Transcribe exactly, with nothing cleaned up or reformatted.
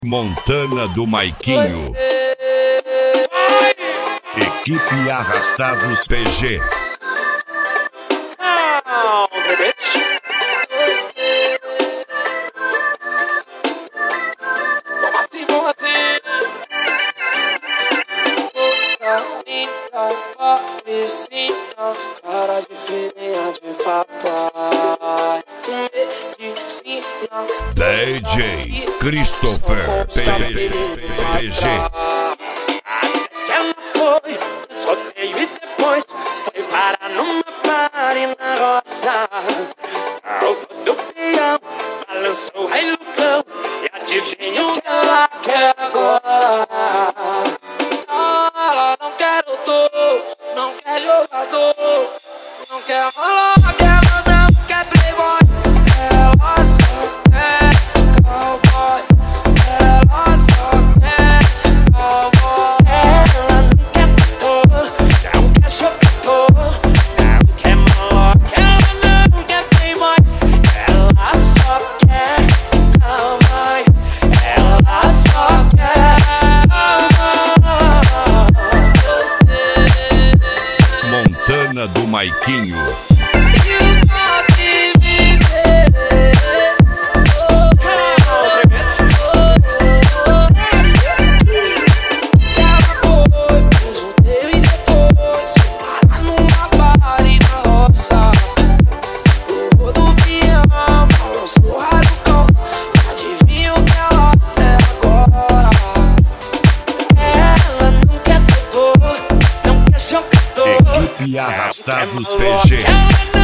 Montana do Maiquinho. Equipe Arrastados P G. Cara de filhinha de papai, D J Christopher P G. Ela foi no sorteio e depois foi parar numa party na roça. A roupa do peão balançou o rei Lucão e adivinha o que ela quer agora. Ela não quer doutor, não quer jogador, não quer maloca, ela não quer playboy. Ela só quer cowboy, ela só quer cowboy. Ela não quer doutor, não quer jogador, não quer maloca, ela não quer playboy. Ela só quer cowboy, ela só quer você. Montana do Maiquinho. Equipe Arrastados P G.